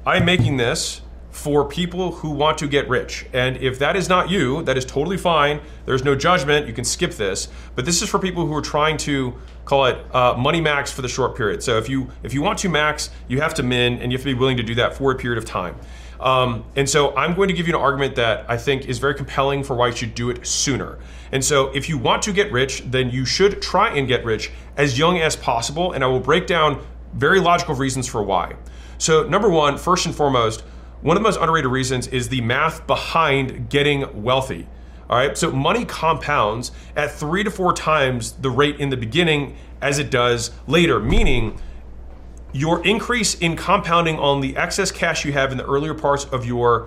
I'm making this for people who want to get rich. And if that is not you, that is totally fine. There's no judgment. You can skip this. But this is for people who are trying to call it money max for the short period. So if you want to max, you have to min, and you have to be willing to do that for a period of time. And so I'm going to give you an argument that I think is very compelling for why you should do it sooner. And so if you want to get rich, then you should try and get rich as young as possible. And I will break down very logical reasons for why. So number one, first and foremost, one of the most underrated reasons is the math behind getting wealthy. All right, so money compounds at 3 to 4 times the rate in the beginning as it does later, meaning your increase in compounding on the excess cash you have in the earlier parts of your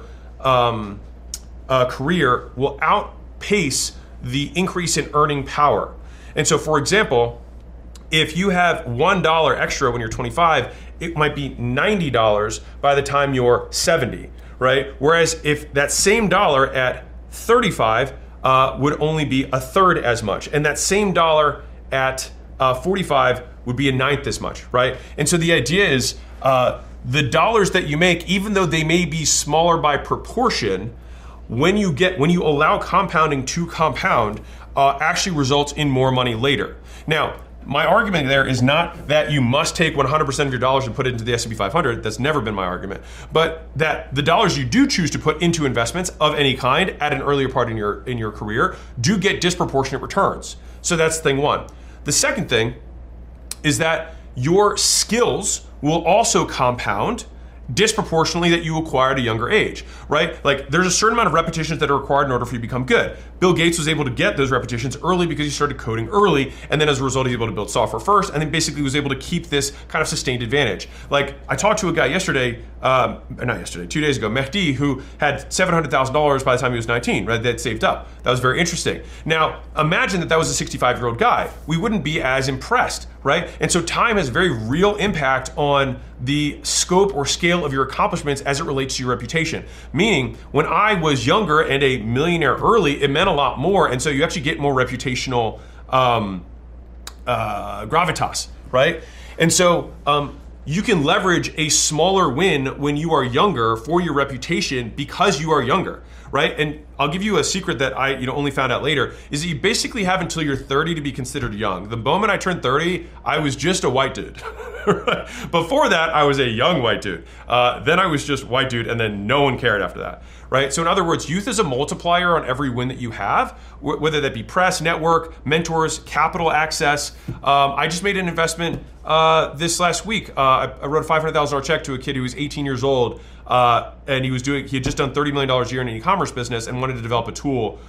career will outpace the increase in earning power. And so, for example, if you have $1 extra when you're 25, it might be $90 by the time you're 70, right? Whereas if that same dollar at 35 would only be a third as much, and that same dollar at 45 would be a ninth as much, right? And so the idea is the dollars that you make, even though they may be smaller by proportion, when you allow compounding to compound, actually results in more money later. Now, my argument there is not that you must take 100% of your dollars and put it into the S&P 500. That's never been my argument. But that the dollars you do choose to put into investments of any kind at an earlier part in your career do get disproportionate returns. So that's thing one. The second thing is that your skills will also compound disproportionately that you acquire at a younger age, right? Like there's a certain amount of repetitions that are required in order for you to become good. Bill Gates was able to get those repetitions early because he started coding early, and then as a result, he's able to build software first, and then basically was able to keep this kind of sustained advantage. Like I talked to a guy yesterday, 2 days ago, Mehdi, who had $700,000 by the time he was 19, right? That saved up. That was very interesting. Now, imagine that was a 65-year-old guy. We wouldn't be as impressed, right? And so time has very real impact on the scope or scale of your accomplishments as it relates to your reputation. Meaning, when I was younger and a millionaire early, it meant a lot more, and so you actually get more reputational gravitas, right? And so you can leverage a smaller win when you are younger for your reputation because you are younger, right? And I'll give you a secret that I only found out later, is that you basically have until you're 30 to be considered young. The moment I turned 30, I was just a white dude. Before that, I was a young white dude. Then I was just white dude, and then no one cared after that, right? So in other words, youth is a multiplier on every win that you have, whether that be press, network, mentors, capital access. I just made an investment this last week. I wrote a $500,000 check to a kid who was 18 years old, and he had just done $30 million a year in an e-commerce business and wanted to develop a tool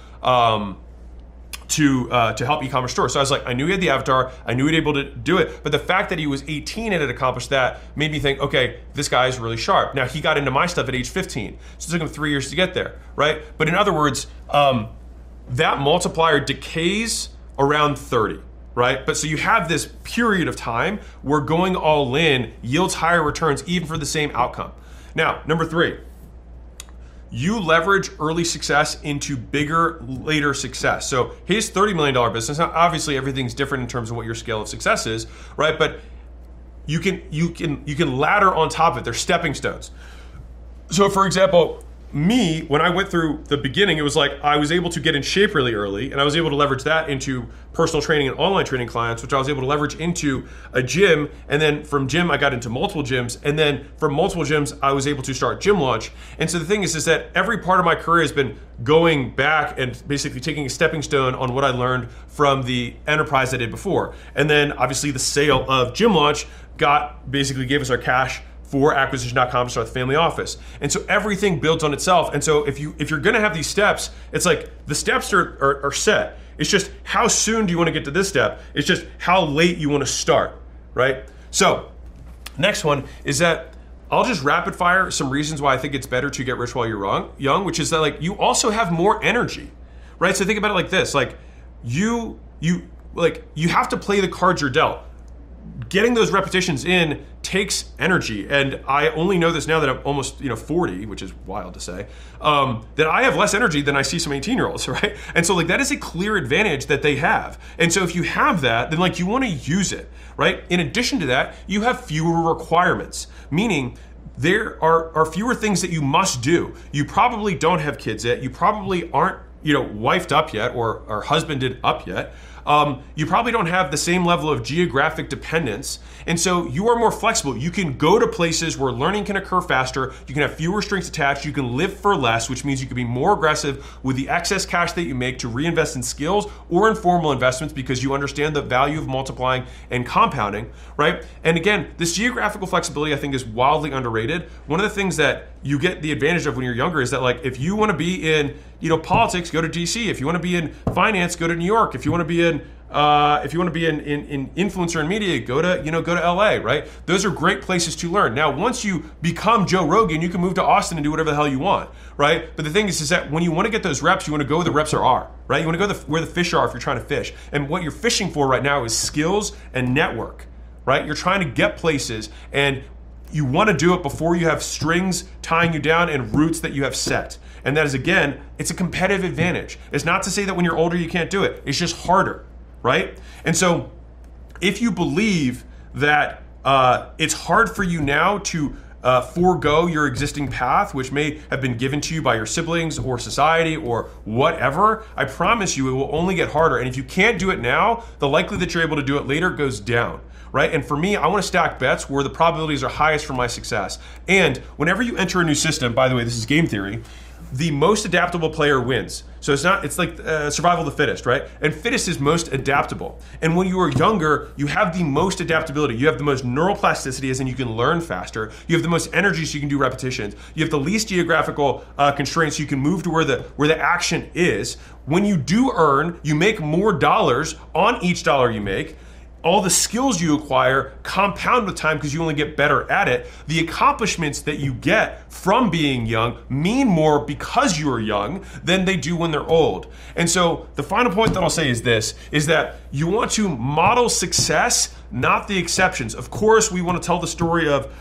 to help e-commerce stores. So I was like, I knew he had the avatar, I knew he'd able to do it, but the fact that he was 18 and had accomplished that made me think, okay, this guy is really sharp. Now he got into my stuff at age 15, so it took him 3 years to get there, right? But in other words, that multiplier decays around 30. Right? But so you have this period of time where going all in yields higher returns even for the same outcome. Now, number 3, you leverage early success into bigger later success. So his $30 million business, now obviously everything's different in terms of what your scale of success is, right? But you can ladder on top of it. They're stepping stones. So for example, me, when I went through the beginning, it was like I was able to get in shape really early, and I was able to leverage that into personal training and online training clients, which I was able to leverage into a gym. And then from gym, I got into multiple gyms. And then from multiple gyms, I was able to start Gym Launch. And so the thing is that every part of my career has been going back and basically taking a stepping stone on what I learned from the enterprise I did before. And then obviously the sale of Gym Launch basically gave us our cash for acquisition.com to start the family office. And so everything builds on itself. And so if you're gonna have these steps, it's like the steps are set. It's just how soon do you wanna get to this step? It's just how late you wanna start, right? So next one is that I'll just rapid fire some reasons why I think it's better to get rich while you're young, which is that like you also have more energy, right? So think about it like this, like you have to play the cards you're dealt. Getting those repetitions in takes energy, and I only know this now that I'm almost 40, which is wild to say, that I have less energy than I see some 18-year-olds, right? And so like that is a clear advantage that they have. And so if you have that, then like you want to use it, right? In addition to that, you have fewer requirements, meaning there are fewer things that you must do. You probably don't have kids yet. You probably aren't, wifed up yet or husbanded up yet. You probably don't have the same level of geographic dependence. And so you are more flexible. You can go to places where learning can occur faster. You can have fewer strings attached. You can live for less, which means you can be more aggressive with the excess cash that you make to reinvest in skills or in formal investments because you understand the value of multiplying and compounding, right? And again, this geographical flexibility I think is wildly underrated. One of the things that you get the advantage of when you're younger is that, like, if you want to be in politics, go to DC. If you want to be in finance, go to New York. If you want to be in in influencer and media, go to LA, right? Those are great places to learn. Now, once you become Joe Rogan, you can move to Austin and do whatever the hell you want, right? But the thing is that when you want to get those reps, you want to go where the reps are, right? You want to go where the fish are if you're trying to fish. And what you're fishing for right now is skills and network, right? You're trying to get places, and you want to do it before you have strings tying you down and roots that you have set. And that is, again, it's a competitive advantage. It's not to say that when you're older you can't do it. It's just harder, right? And so if you believe that it's hard for you now to forego your existing path, which may have been given to you by your siblings or society or whatever, I promise you it will only get harder. And if you can't do it now, the likelihood that you're able to do it later goes down. Right? And for me, I want to stack bets where the probabilities are highest for my success. And whenever you enter a new system, by the way, this is game theory, the most adaptable player wins. So it's like survival of the fittest, right? And fittest is most adaptable. And when you are younger, you have the most adaptability. You have the most neural plasticity, as in you can learn faster. You have the most energy, so you can do repetitions. You have the least geographical constraints, so you can move to where the action is. When you do earn, you make more dollars on each dollar you make. All the skills you acquire compound with time because you only get better at it. The accomplishments that you get from being young mean more because you are young than they do when they're old. And so the final point that I'll say is this, is that you want to model success, not the exceptions. Of course, we want to tell the story of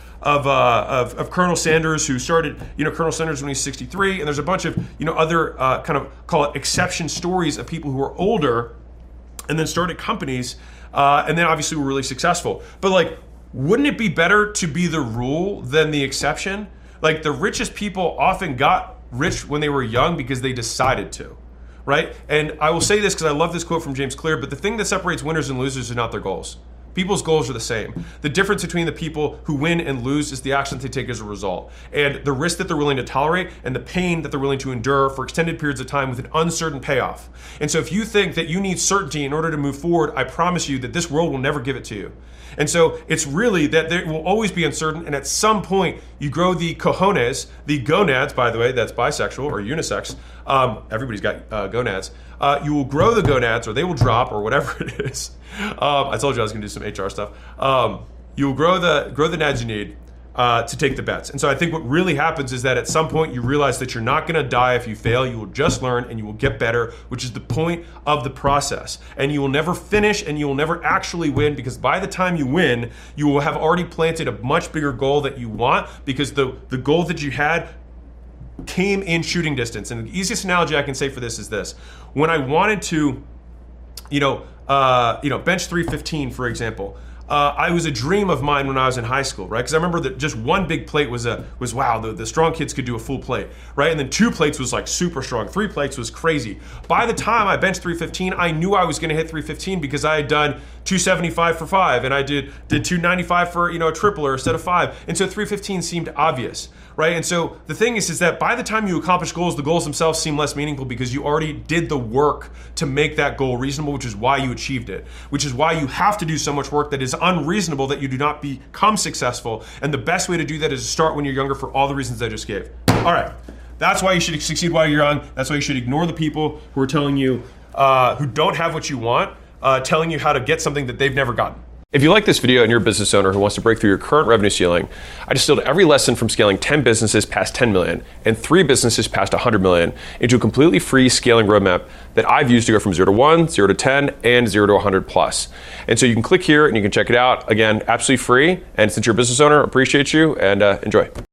Colonel Sanders, who started, Colonel Sanders when he's 63, and there's a bunch of, other kind of call it exception stories of people who are older and then started companies and then obviously we're really successful. But wouldn't it be better to be the rule than the exception? Like, the richest people often got rich when they were young because they decided to, right? And I will say this because I love this quote from James Clear, but the thing that separates winners and losers is not their goals. People's goals are the same. The difference between the people who win and lose is the actions they take as a result, and the risk that they're willing to tolerate and the pain that they're willing to endure for extended periods of time with an uncertain payoff. And so if you think that you need certainty in order to move forward, I promise you that this world will never give it to you. And so it's really that there will always be uncertain, and at some point you grow the cojones, the gonads, by the way, that's bisexual or unisex. Everybody's got gonads. You will grow the gonads, or they will drop, or whatever it is. I told you I was going to do some HR stuff. You will grow the nads you need to take the bets. And so I think what really happens is that at some point you realize that you're not going to die if you fail. You will just learn and you will get better, which is the point of the process. And you will never finish and you will never actually win, because by the time you win, you will have already planted a much bigger goal that you want, because the goal that you had came in shooting distance. And the easiest analogy I can say for this is this. When I wanted to, bench 315, for example, I was a dream of mine when I was in high school, right? Because I remember that just one big plate was wow, the strong kids could do a full plate, right? And then 2 plates was like super strong. 3 plates was crazy. By the time I benched 315, I knew I was going to hit 315 because I had done 275 for 5, and I did 295 for a tripler instead of 5, and so 315 seemed obvious, right? And so the thing is that by the time you accomplish goals, the goals themselves seem less meaningful because you already did the work to make that goal reasonable, which is why you achieved it, which is why you have to do so much work that is unreasonable that you do not become successful. And the best way to do that is to start when you're younger for all the reasons I just gave. All right, that's why you should succeed while you're young. That's why you should ignore the people who are telling you, who don't have what you want, telling you how to get something that they've never gotten. If you like this video and you're a business owner who wants to break through your current revenue ceiling, I distilled every lesson from scaling 10 businesses past 10 million and 3 businesses past 100 million into a completely free scaling roadmap that I've used to go from 0 to 1, 0 to 10, and 0 to 100 plus. And so you can click here and you can check it out. Again, absolutely free. And since you're a business owner, appreciate you, and enjoy.